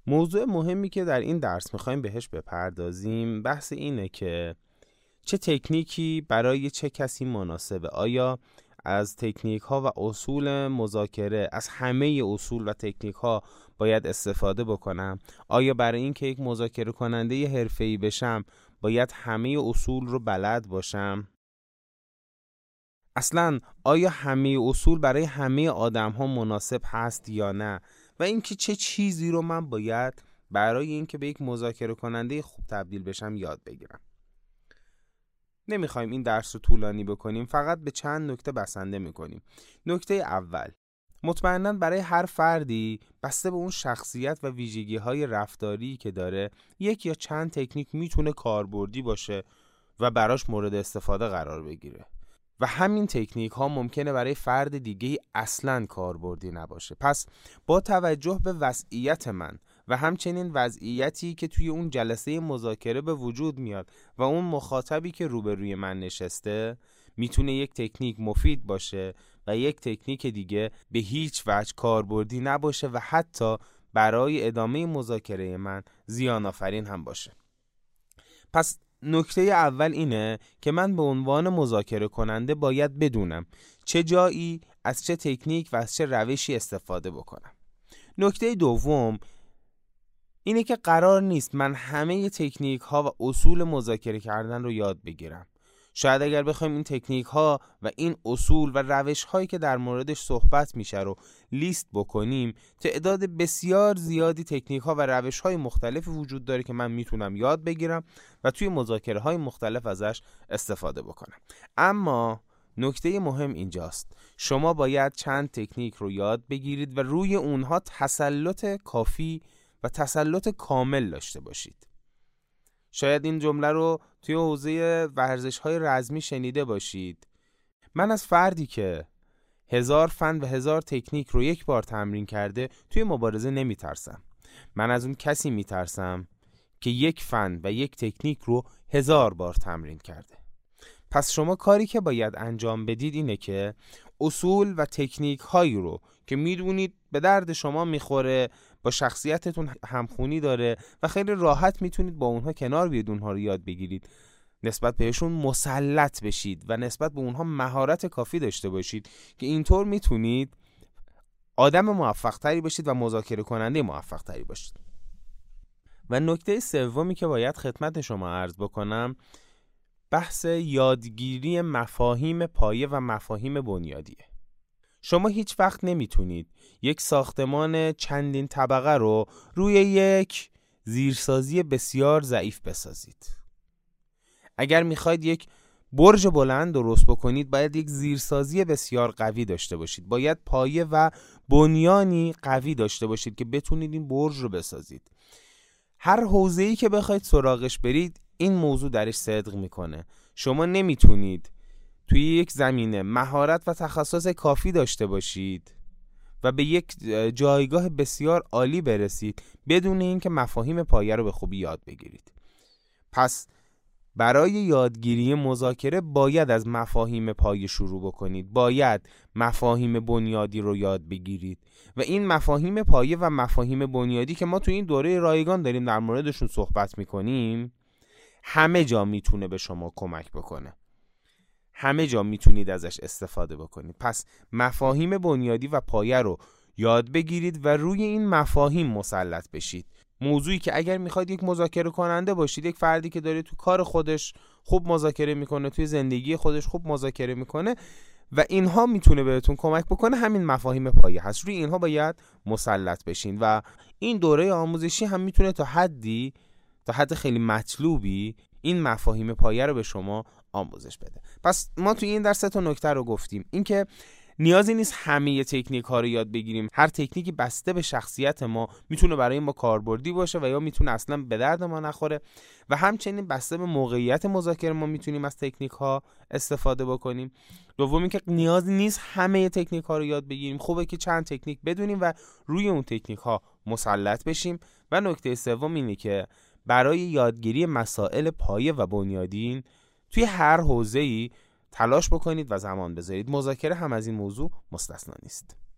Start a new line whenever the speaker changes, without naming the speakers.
موضوع مهمی که در این درس میخوایم بهش بپردازیم بحث اینه که چه تکنیکی برای چه کسی مناسبه. آیا از تکنیک ها و اصول مذاکره، از همه اصول و تکنیک ها باید استفاده بکنم؟ آیا برای این که یک مذاکره کننده حرفه‌ای بشم باید همه اصول رو بلد باشم؟ اصلا آیا همه اصول برای همه آدم ها مناسب هست یا نه؟ و اینکه چه چیزی رو من باید برای اینکه به یک مذاکره کننده خوب تبدیل بشم یاد بگیرم. نمیخوایم این درس رو طولانی بکنیم، فقط به چند نکته بسنده میکنیم. نکته اول، مطمئناً برای هر فردی بسته به اون شخصیت و ویژگی های رفتاری که داره یک یا چند تکنیک میتونه کاربردی باشه و براش مورد استفاده قرار بگیره و همین تکنیک ها ممکنه برای فرد دیگه اصلاً کاربردی نباشه. پس با توجه به وضعیت من و همچنین وضعیتی که توی اون جلسه مذاکره به وجود میاد و اون مخاطبی که روبروی من نشسته، میتونه یک تکنیک مفید باشه و یک تکنیک دیگه به هیچ وجه کاربردی نباشه و حتی برای ادامه مذاکره من زیان آفرین هم باشه. پس نکته اول اینه که من به عنوان مذاکره کننده باید بدونم چه جایی از چه تکنیک و از چه روشی استفاده بکنم. نکته دوم اینه که قرار نیست من همه تکنیک ها و اصول مذاکره کردن رو یاد بگیرم. شاید اگر بخوایم این تکنیک ها و این اصول و روش هایی که در موردش صحبت میشه رو لیست بکنیم، تعداد بسیار زیادی تکنیک ها و روش های مختلفی وجود داره که من میتونم یاد بگیرم و توی مذاکره های مختلف ازش استفاده بکنم. اما نکته مهم اینجاست، شما باید چند تکنیک رو یاد بگیرید و روی اونها تسلط کافی و تسلط کامل داشته باشید. شاید این جمله رو توی حوزه ورزش‌های رزمی شنیده باشید. من از فردی که 1000 فن و 1000 تکنیک رو یک بار تمرین کرده توی مبارزه نمیترسم. من از اون کسی میترسم که یک فن و یک تکنیک رو 1000 بار تمرین کرده. پس شما کاری که باید انجام بدید اینه که اصول و تکنیک هایی رو که میدونید به درد شما میخوره، با شخصیتتون همخونی داره و خیلی راحت میتونید با اونها کنار بیاید، اونها رو یاد بگیرید، نسبت بهشون مسلط بشید و نسبت به اونها مهارت کافی داشته باشید که اینطور میتونید آدم موفق تری باشید و مذاکره کننده موفق تری باشید. و نکته سومی که باید خدمت شما عرض بکنم بحث یادگیری مفاهیم پایه و مفاهیم بنیادیه. شما هیچ وقت نمیتونید یک ساختمان چندین طبقه رو روی یک زیرسازی بسیار ضعیف بسازید. اگر میخواید یک برج بلند درست بکنید باید یک زیرسازی بسیار قوی داشته باشید، باید پایه و بنیانی قوی داشته باشید که بتونید این برج رو بسازید. هر حوزه‌ای که بخواید سراغش برید این موضوع درش صدق میکنه. شما نمیتونید توی یک زمینه مهارت و تخصص کافی داشته باشید و به یک جایگاه بسیار عالی برسید بدون اینکه مفاهیم پایه رو به خوبی یاد بگیرید. پس برای یادگیری مذاکره باید از مفاهیم پایه شروع بکنید، باید مفاهیم بنیادی رو یاد بگیرید و این مفاهیم پایه و مفاهیم بنیادی که ما توی این دوره رایگان داریم در موردشون صحبت میکنیم همه جا میتونه به شما کمک بکنه، همه جا میتونید ازش استفاده بکنید. پس مفاهیم بنیادی و پایه رو یاد بگیرید و روی این مفاهیم مسلط بشید. موضوعی که اگر میخواید یک مذاکره کننده باشید، یک فردی که داره تو کار خودش خوب مذاکره میکنه، توی زندگی خودش خوب مذاکره میکنه و اینها میتونه بهتون کمک بکنه، همین مفاهیم پایه هست. روی اینها باید مسلط بشین و این دوره آموزشی هم میتونه تا حد خیلی مطلوبی این مفاهیم پایه رو به شما آموزش بده. پس ما توی این درس 3 نکته رو گفتیم، اینکه نیازی نیست همه تکنیک ها رو یاد بگیریم. هر تکنیکی بسته به شخصیت ما میتونه برای ما کاربردی باشه و یا میتونه اصلا به درد ما نخوره و همچنین بسته به موقعیت مذاکره ما میتونیم از تکنیک ها استفاده بکنیم. دومی که نیازی نیست همه تکنیک ها رو یاد بگیریم، خوبه که چند تکنیک بدونیم و روی اون تکنیک ها مسلط بشیم. و نکته سوم اینه که برای یادگیری مسائل پایه و بنیادین توی هر حوزه‌ای تلاش بکنید و زمان بذارید. مذاکره هم از این موضوع مستثنا نیست.